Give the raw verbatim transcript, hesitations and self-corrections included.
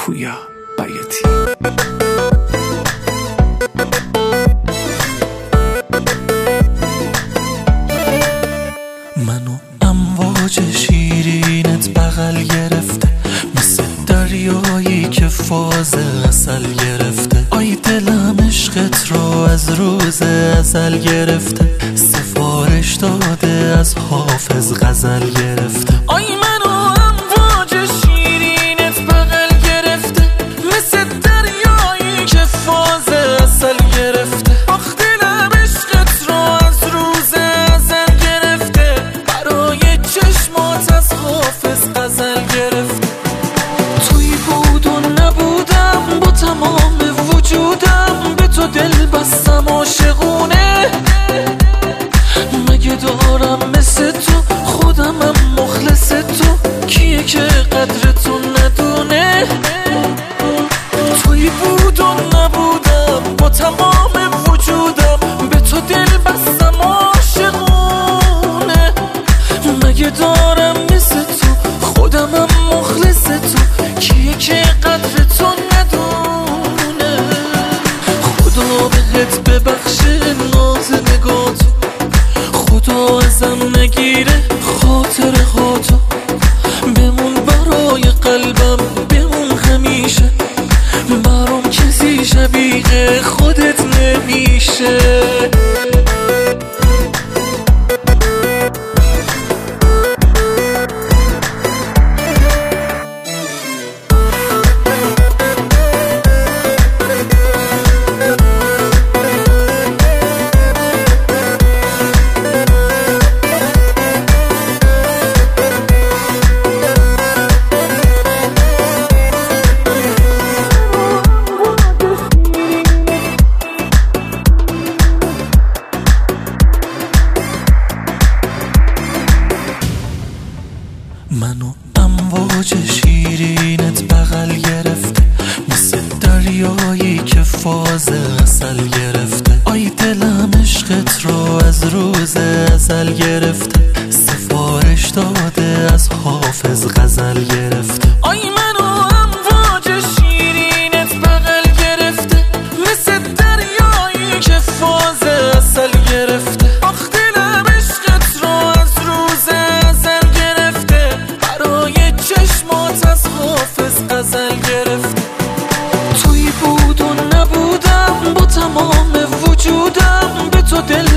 پویا بیاتی. منو امواج شیرینت بغل گرفته، مثل دریایی که فاز عسل گرفته. آی دلم عشقت رو از روز ازل گرفته، سفارش داده از حافظ غزل گرفته. آی منو امواج شیرینت بغل گرفته، مثل دریایی که فاز عسل گرفته. آخ دلم عشقت رو از روز ازل گرفته، برای چشمات از حافظ غزل گرفته. توی بود و نبودم، با تمام وجودم به تو دل بستم عاشقونه. مگه دارم مثل تو خودمم مخلص تو، کیه که قدر تو ندونه؟ توی بود و نبودم، با تمام وجودم به تو دل بستم عاشقونه. مگه دارم مثل تو خودمم مخلص تو، کیه که قدر تو ندونه؟ خدا بهت ببخشه ناز نگاتو، خدا ازم نگیره خاطر خاطو. بمون برای قلبم، بمون همیشه، برام کسی شبیه خودت نمیشه. منو امواج شیرینت بغل گرفته، مثل دریایی که فاز عسل گرفته. آی دلم عشقت رو از روز ازل گرفته، سفارش داده از حافظ غزل گرفته. آی منو امواج شیرینت بغل گرفته، مثل دریایی که فاز عسل گرفته. آخ دلم عشقت رو از روز ازل گرفته، برای چشمات از حافظ غزل گرفته. توی بود و نبودم، با تمام وجودم به تو دل